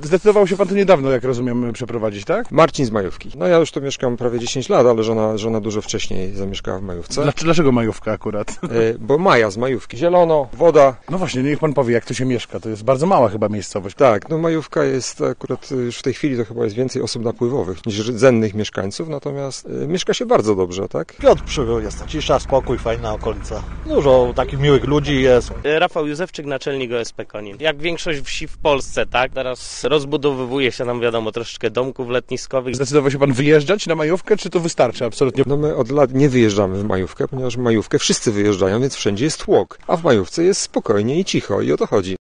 Zdecydował się pan tu niedawno, jak rozumiem, przeprowadzić, tak? Marcin z Majówki. No ja już tu mieszkam prawie 10 lat, ale żona dużo wcześniej zamieszkała w Majówce. Dlaczego Majówka akurat? Bo Maja z Majówki. Zielono, woda. No właśnie, niech pan powie, jak tu się mieszka. To jest bardzo mała chyba miejscowość. Tak, no Majówka jest akurat już w tej chwili to chyba jest więcej osób napływowych niż rdzennych mieszkańców, natomiast mieszka się bardzo dobrze, tak? Piotr Przybył jest. Cisza, spokój, fajna okolica. Dużo takich miłych ludzi jest. Rafał Józefczyk, naczelnik OSP Konin. Jak większość wsi w Polsce, tak? Teraz rozbudowywuje się nam, wiadomo, troszeczkę domków letniskowych. Zdecydował się pan wyjeżdżać na Majówkę, czy to wystarczy absolutnie? No my od lat nie wyjeżdżamy w Majówkę, ponieważ w Majówkę wszyscy wyjeżdżają, więc wszędzie jest tłok, a w Majówce jest spokojnie i cicho i o to chodzi.